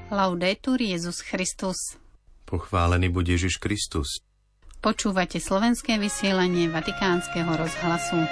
Laudetur Jesus Christus. Pochválený buď Ježiš Kristus. Počúvate slovenské vysielanie Vatikánskeho rozhlasu.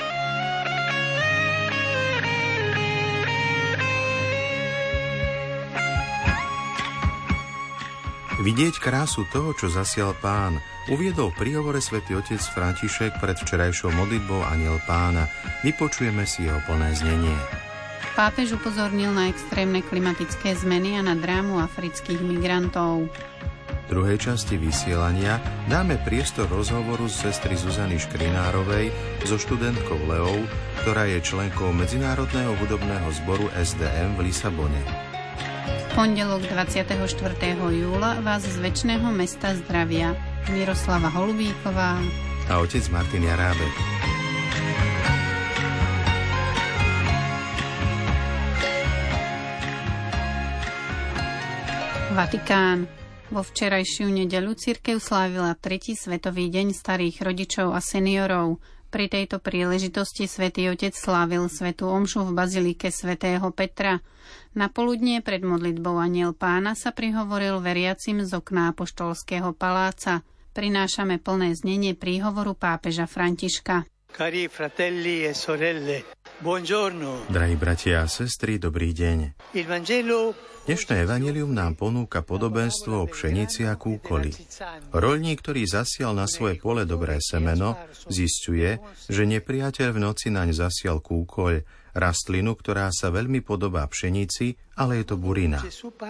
Vidieť krásu toho, čo zasial Pán, uviedol v príhovore svätý otec František pred včerajšou modlitbou Anjel Pána. Vypočujeme si jeho plné znenie. Pápež upozornil na extrémne klimatické zmeny a na drámu afrických migrantov. V druhej časti vysielania dáme priestor rozhovoru s sestry Zuzany Škrinárovej so študentkou Leou, ktorá je členkou Medzinárodného hudobného zboru SDM v Lisabone. V pondelok 24. júla vás z Večného mesta zdravia Miroslava Holubíková a otec Martin Jarábek. Vatikán. Vo včerajšiu nedeľu cirkev slávila 3. svetový deň starých rodičov a seniorov. Pri tejto príležitosti svätý otec slávil svätú omšu v bazilike svätého Petra. Na poludnie pred modlitbou Anjel Pána sa prihovoril veriacim z okna apoštolského paláca. Prinášame plné znenie príhovoru pápeža Františka. Cari fratelli e sorelle, buongiorno. Drahí bratia a sestry, dobrý deň. Il Vangelo. Dnešné evanjelium nám ponúka podobenstvo o pšenici a kúkoli. Roľník, ktorý zasial na svoje pole dobré semeno, zisťuje, že nepriateľ v noci naň zasial kúkoľ, rastlinu, ktorá sa veľmi podobá pšenici, ale je to burina.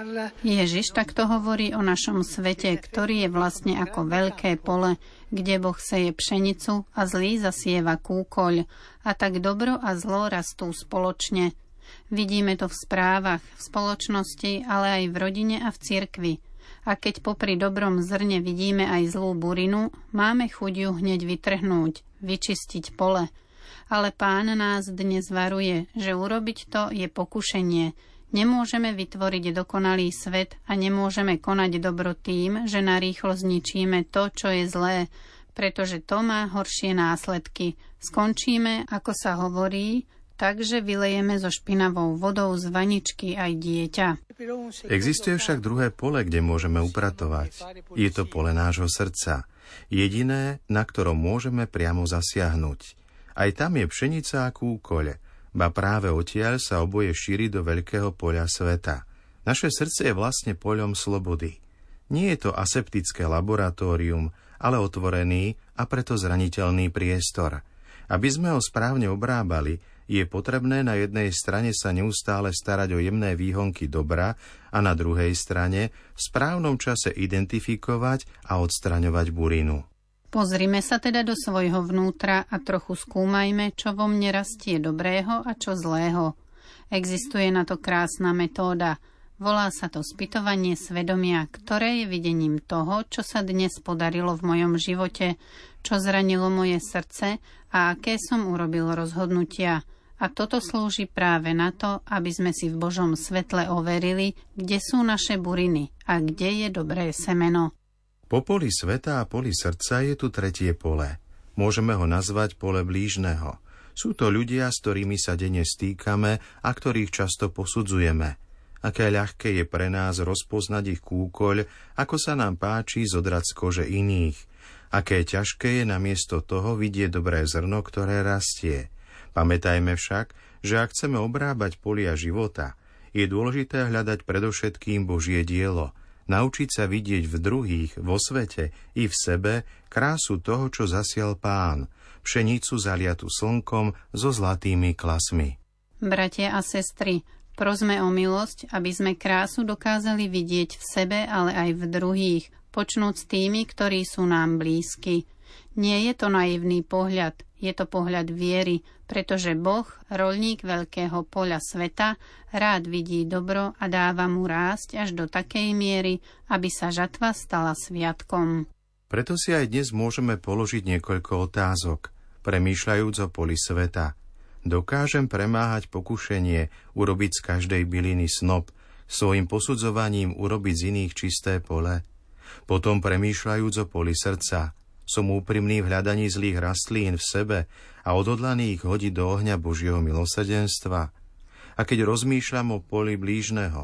Ježiš takto hovorí o našom svete, ktorý je vlastne ako veľké pole, kde Boh seje pšenicu a zlý zasieva kúkoľ, a tak dobro a zlo rastú spoločne. Vidíme to v správach, v spoločnosti, ale aj v rodine a v cirkvi. A keď popri dobrom zrne vidíme aj zlú burinu, máme chuť ju hneď vytrhnúť, vyčistiť pole. Ale Pán nás dnes varuje, že urobiť to je pokušenie. Nemôžeme vytvoriť dokonalý svet a nemôžeme konať dobro tým, že narýchlo zničíme to, čo je zlé, pretože to má horšie následky. Skončíme, ako sa hovorí, takže vylejeme so špinavou vodou z vaničky aj dieťa. Existuje však druhé pole, kde môžeme upratovať. Je to pole nášho srdca. Jediné, na ktorom môžeme priamo zasiahnuť. Aj tam je pšenica a kúkoľ, ba práve odtiaľ sa oboje šíri do veľkého poľa sveta. Naše srdce je vlastne poľom slobody. Nie je to aseptické laboratórium, ale otvorený a preto zraniteľný priestor. Aby sme ho správne obrábali, je potrebné na jednej strane sa neustále starať o jemné výhonky dobra a na druhej strane v správnom čase identifikovať a odstraňovať burinu. Pozrime sa teda do svojho vnútra a trochu skúmajme, čo vo mne rastie dobrého a čo zlého. Existuje na to krásna metóda. Volá sa to spytovanie svedomia, ktoré je videním toho, čo sa dnes podarilo v mojom živote, čo zranilo moje srdce a aké som urobil rozhodnutia. A toto slúži práve na to, aby sme si v Božom svetle overili, kde sú naše buriny a kde je dobré semeno. Po poli sveta a poli srdca je tu tretie pole. Môžeme ho nazvať pole blížneho. Sú to ľudia, s ktorými sa denne stýkame a ktorých často posudzujeme. Aké ľahké je pre nás rozpoznať ich kúkoľ, ako sa nám páči zodrať z kože iných. Aké ťažké je namiesto toho vidieť dobré zrno, ktoré rastie. Pamätajme však, že ak chceme obrábať polia života, je dôležité hľadať predovšetkým Božie dielo, naučiť sa vidieť v druhých, vo svete i v sebe krásu toho, čo zasial Pán, pšenicu zaliatu slnkom so zlatými klasmi. Bratia a sestry, prosme o milosť, aby sme krásu dokázali vidieť v sebe, ale aj v druhých, počnúť s tými, ktorí sú nám blízki. Nie je to naivný pohľad, je to pohľad viery, pretože Boh, roľník veľkého poľa sveta, rád vidí dobro a dáva mu rásť až do takej miery, aby sa žatva stala sviatkom. Preto si aj dnes môžeme položiť niekoľko otázok, premýšľajúc o poli sveta. Dokážem premáhať pokušenie, urobiť z každej byliny snop, svojim posudzovaním urobiť z iných čisté pole? Potom premýšľajúc o poli srdca, som úprimný v hľadaní zlých rastlín v sebe a odhodlaný ich hodiť do ohňa Božieho milosrdenstva. A keď rozmýšľam o poli blížneho,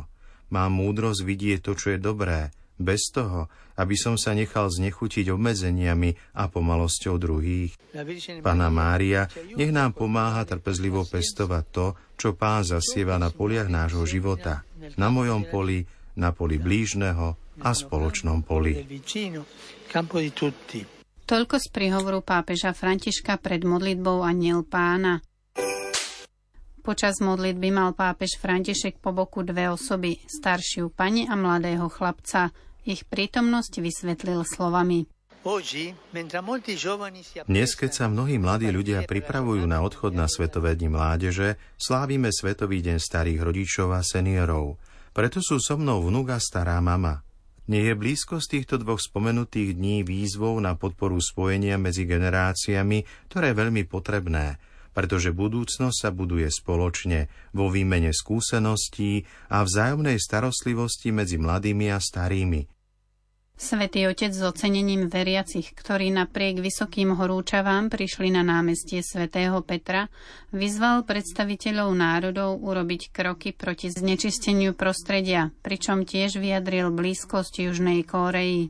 Mám múdrosť vidieť to, čo je dobré, bez toho, aby som sa nechal znechutiť obmedzeniami a pomalosťou druhých. Panna Mária, nech nám pomáha trpezlivo pestovať to, čo Pán zasieva na poliach nášho života, na mojom poli, na poli blížneho a spoločnom poli. Toľko z príhovoru pápeža Františka pred modlitbou Anjel Pána. Počas modlitby mal pápež František po boku dve osoby, staršiu pani a mladého chlapca. Ich prítomnosť vysvetlil slovami. Dnes, keď sa mnohí mladí ľudia pripravujú na odchod na Svetové dni mládeže, slávime Svetový deň starých rodičov a seniorov. Preto sú so mnou vnuk a stará mama. Nie je blízkosť týchto dvoch spomenutých dní výzvou na podporu spojenia medzi generáciami, ktoré je veľmi potrebné, pretože budúcnosť sa buduje spoločne, vo výmene skúseností a vzájomnej starostlivosti medzi mladými a starými. Svätý Otec s ocenením veriacich, ktorí napriek vysokým horúčavám prišli na námestie svätého Petra, vyzval predstaviteľov národov urobiť kroky proti znečisteniu prostredia, pričom tiež vyjadril blízkosť Južnej Kórei.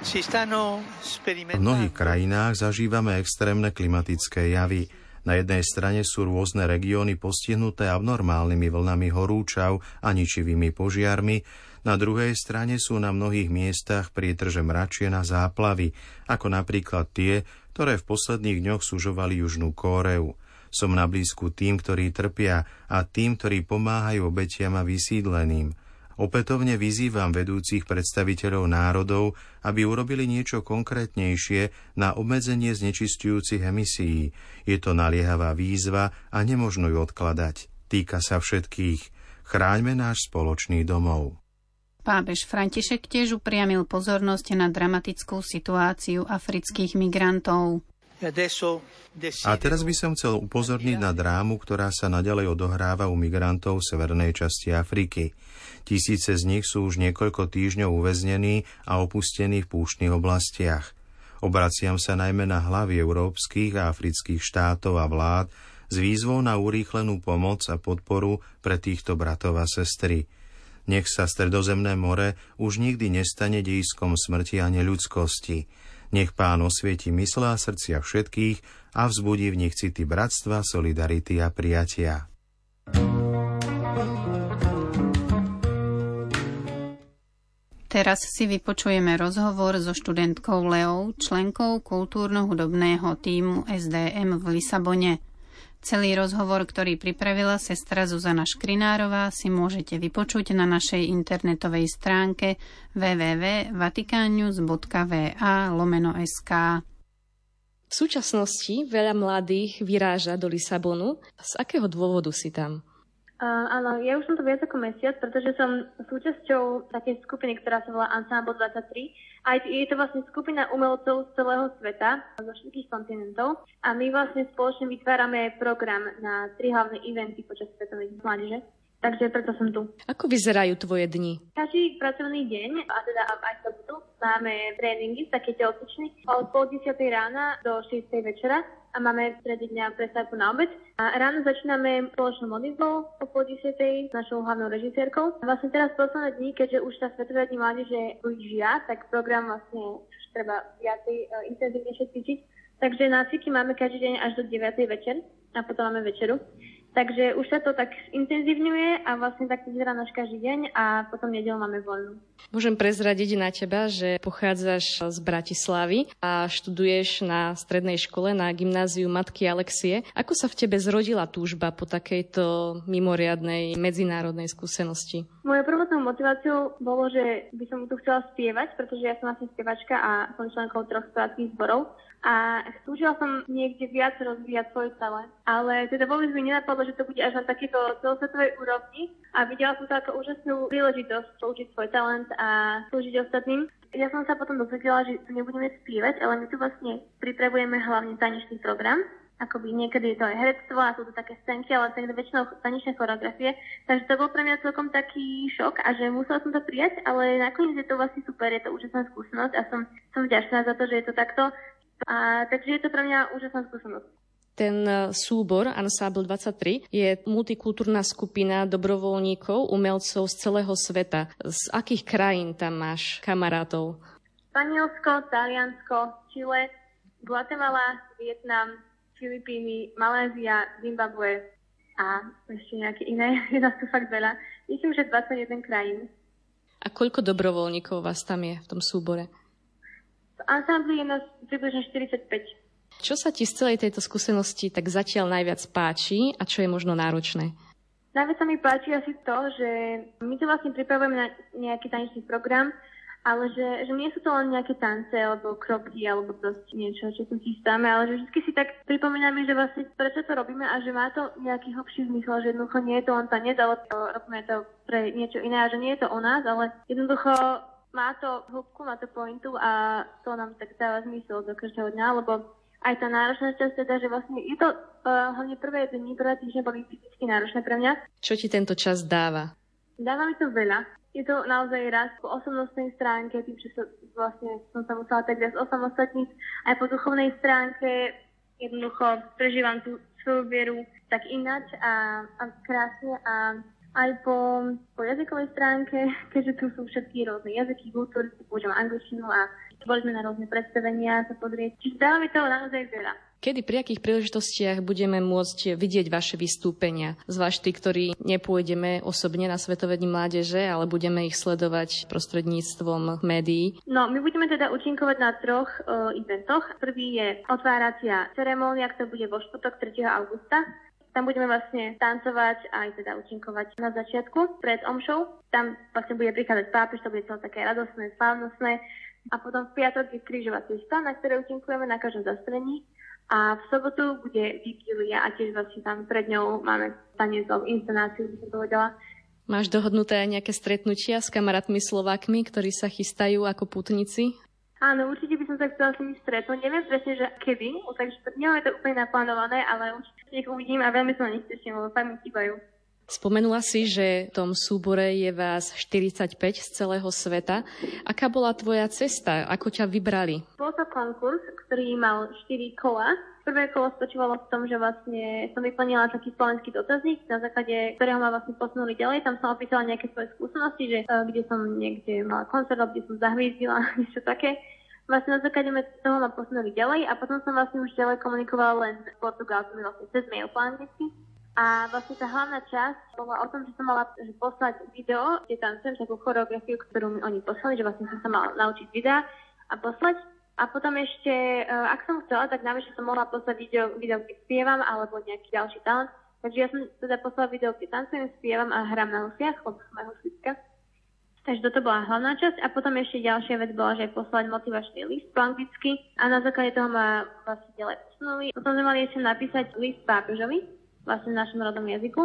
V mnohých krajinách zažívame extrémne klimatické javy. Na jednej strane sú rôzne regióny postihnuté abnormálnymi vlnami horúčav a ničivými požiarmi, na druhej strane sú na mnohých miestach prietrže mračien a záplavy, ako napríklad tie, ktoré v posledných dňoch sužovali Južnú Kóreu. Som na blízku tým, ktorí trpia, a tým, ktorí pomáhajú obetiam a vysídleným. Opätovne vyzývam vedúcich predstaviteľov národov, aby urobili niečo konkrétnejšie na obmedzenie znečisťujúcich emisií. Je to naliehavá výzva a nemožno ju odkladať. Týka sa všetkých. Chráňme náš spoločný domov. Pápež František tiež upriamil pozornosť na dramatickú situáciu afrických migrantov. A teraz by som chcel upozorniť na drámu, ktorá sa naďalej odohráva u migrantov v severnej časti Afriky. Tisíce z nich sú už niekoľko týždňov uväznení a opustení v púštnych oblastiach. Obraciam sa najmä na hlavy európskych a afrických štátov a vlád s výzvou na urýchlenú pomoc a podporu pre týchto bratov a sestry. Nech sa Stredozemné more už nikdy nestane dejiskom smrti a neľudskosti. Nech Pán osvieti mysle a srdcia všetkých a vzbudí v nich city bratstva, solidarity a prijatia. Teraz si vypočujeme rozhovor so študentkou Leou, členkou kultúrno-hudobného tímu SDM v Lisabone. Celý rozhovor, ktorý pripravila sestra Zuzana Škrinárová, si môžete vypočuť na našej internetovej stránke www.vaticannews.va/sk. V súčasnosti veľa mladých vyráža do Lisabonu. Z akého dôvodu si tam? Áno, ja už som to viac ako mesiac, pretože som súčasťou takej skupiny, ktorá sa volá Ensemble 23. A je to vlastne skupina umelcov z celého sveta, zo všetkých kontinentov. A my vlastne spoločne vytvárame program na 3 hlavné eventy počas Svetovej mládeže. Takže preto som tu. Ako vyzerajú tvoje dni? Každý pracovný deň, a teda aj sobotu, máme tréningy, také telocvičny, od 9:30 rána do 6:00 večera a máme v strede dňa prestávku na obed. A ráno začíname spoločnou modlitbou o 9:30 s našou hlavnou režisérkou. Vlastne teraz posledné dni, keďže už tá Svetová dni mládeže blížia, tak program vlastne už treba viacej intenzívnejšie cvičiť. Takže nácviky máme každý deň až do 9:00 večer a potom máme večeru. Takže už sa to tak intenzívňuje a vlastne tak vyzerá náš každý deň a potom nedeľu máme voľnú. Môžem prezradiť na teba, že pochádzaš z Bratislavy a študuješ na strednej škole na gymnáziu Matky Alexie. Ako sa v tebe zrodila túžba po takejto mimoriadnej medzinárodnej skúsenosti? Mojou prvotnou motiváciou bolo, že by som tu chcela spievať, pretože ja som vlastne spievačka a som členkou 3 speváckych zborov. A túžila som niekde viac rozvíjať svoj talent. Ale teda vôbec mi nenapadlo, že to bude až na takéto celosvetovej úrovni. A videla som to ako úžasnú príležitosť použiť svoj talent a slúžiť ostatným. Ja som sa potom dozvedela, že tu nebudeme spievať, ale my tu vlastne pripravujeme hlavne tanečný program. Akoby niekedy je to aj herectvo a sú to také scénky, ale tak väčšinou tanečné choreografie. Takže to bol pre mňa celkom taký šok a že musela som to prijať, ale nakoniec je to vlastne super, je to úžasná skúsenosť a som vďačná za to, že je to takto. A takže je to pre mňa úžasná skúsenosť. Ten súbor Ensemble 23 je multikultúrna skupina dobrovoľníkov, umelcov z celého sveta. Z akých krajín tam máš kamarátov? Španielsko, Taliansko, Chile, Guatemala, Vietnam, Filipíny, Malézia, Zimbabwe a ešte nejaké iné. Je nás tu fakt veľa. Myslím, že 21 krajín. A koľko dobrovoľníkov vás tam je v tom súbore? V ansambli je nás približne 45. Čo sa ti z celej tejto skúsenosti tak zatiaľ najviac páči a čo je možno náročné? Najviac sa mi páči asi to, že my to vlastne pripravujeme na nejaký tanečný program, ale že nie sú to len nejaké tance alebo kroky alebo proste niečo, čo tu chystáme, ale že vždy si tak pripomíname, že vlastne prečo to robíme a že má to nejaký hlbší zmysel, že jednoducho nie je to len tanec, ale robíme to pre niečo iné a že nie je to o nás, ale jednoducho má to hĺbku, má to pointu a to nám tak dáva zmysel do každého dňa, lebo aj tá náročná časť teda, že vlastne je to hlavne prvé dni, prvé týždne boli fyzicky náročné pre mňa. Čo ti tento čas dáva? Dáva mi to veľa. Je to naozaj raz po osobnostnej stránke, tým, že vlastne som sa musela tak viac osamostatniť. Aj po duchovnej stránke jednoducho prežívam tú svoju vieru tak ináč a krásne a aj po jazykovej stránke, keďže tu sú všetky rôzne jazyky, kultúry, používam angličtinu a boli sme na rôzne predstavenia sa pozrieť. Čiže dáva mi toho naozaj veľa. Kedy, pri akých príležitostiach budeme môcť vidieť vaše vystúpenia? Zvlášť tí, ktorí nepôjdeme osobne na Svetové dni mládeže, ale budeme ich sledovať prostredníctvom médií. No, my budeme teda účinkovať na 3 eventoch. Prvý je otváracia ceremónia, ktorá bude vo štvrtok 3. augusta. Tam budeme vlastne tancovať aj teda účinkovať na začiatku pred omšou. Tam vlastne bude prichádzať pápež, to bude celé také radosné, slávnostné. A potom v piatok je krížová cesta, na ktorej účinkujeme na každom zastrení. A v sobotu bude vigília a tiež vlastne tam pred ňou máme tanec alebo inscenáciu, by som povedala. Máš dohodnuté aj nejaké stretnutia s kamarátmi Slovákmi, ktorí sa chystajú ako pútnici? Áno, určite by som sa chcela s nimi stretnúť. Neviem presne, že kedy, takže nemáme to úplne naplánované, ale určite ich uvidím a veľmi sa na nich teším, lebo fakt mi chýbajú. Spomenula si, že v tom súbore je vás 45 z celého sveta. Aká bola tvoja cesta? Ako ťa vybrali? Bol to konkurs, ktorý mal 4 kola. Prvé kolo spočívalo v tom, že vlastne som vyplnila taký slovenský dotazník, na základe ktorého ma vlastne posunuli ďalej. Tam som opísala nejaké svoje skúsenosti, že kde som niekde mala koncert, kde som zahvízdila, niečo také. Vlastne na základe toho ma posunuli ďalej a potom som vlastne už ďalej komunikovala len s Portugalcami vlastne cez mail po anglicky. A vlastne tá hlavná časť bola o tom, že som mala poslať video, kde tancujem takú choreografiu, ktorú mi oni poslali, že vlastne som sa mala naučiť videa a poslať. A potom ešte, ak som chcela, tak navyše som mohla poslať video, kde spievam, alebo nejaký ďalší talent. Takže ja som teda poslala video, kde tancujem, spievam a hrám na husiach, lebo som aj huslička. Takže toto bola hlavná časť. A potom ešte ďalšia vec bola, že poslať motivačný list po anglicky. A na základe toho ma vlastne ďalej posunuli. Potom sme mali ešte napísať list pápežovi, vlastne v našom rodnom jazyku.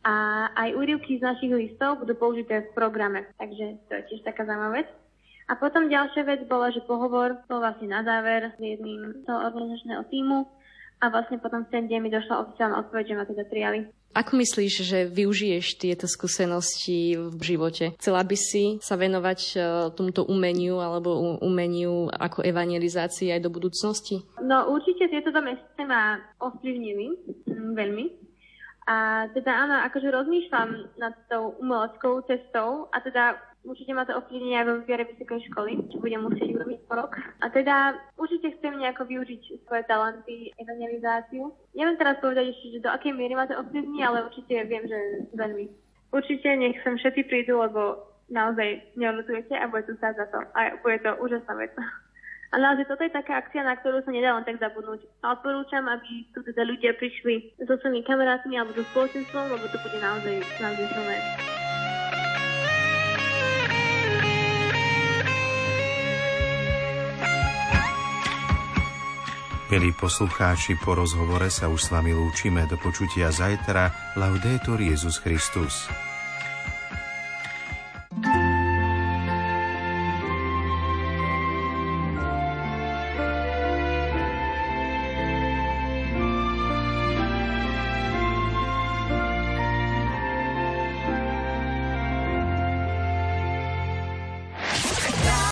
A aj úryvky z našich listov budú použité v programe. Takže to je tiež taká zaujímavá vec. A potom ďalšia vec bola, že pohovor bol vlastne na záver s jedným toho organizačného tímu. A vlastne potom v ten deň mi došla oficiálna odpoveď, že ma teda prijali. Ako myslíš, že využiješ tieto skúsenosti v živote? Chcela by si sa venovať tomuto umeniu alebo umeniu ako evangelizácii aj do budúcnosti? No určite tieto 2 mesiace ma ovplyvnili veľmi. A teda áno, akože rozmýšľam nad tou umeleckou cestou a teda určite ma to ovplyvní aj vo výbere vysokej školy, čo budem musieť urobiť po rok. A teda určite chcem nejako využiť svoje talenty, evangelizáciu. Neviem teraz povedať ešte, že do akej miery ma to ovplyvní, ale určite viem, že veľmi. Určite nech sem všetci prídu, lebo naozaj neodlutujete a bude tu stáť za to. A bude to úžasná vec. A naozaj toto je taká akcia, na ktorú sa nedá len tak zabudnúť. A odporúčam, aby tu teda ľudia prišli so svojimi kamarátmi alebo so spoločenstvom, lebo to bude naozaj silné. Milí poslucháči, po rozhovore sa už s vami lúčime. Do počutia zajtra. Laudetur Jesus Christus.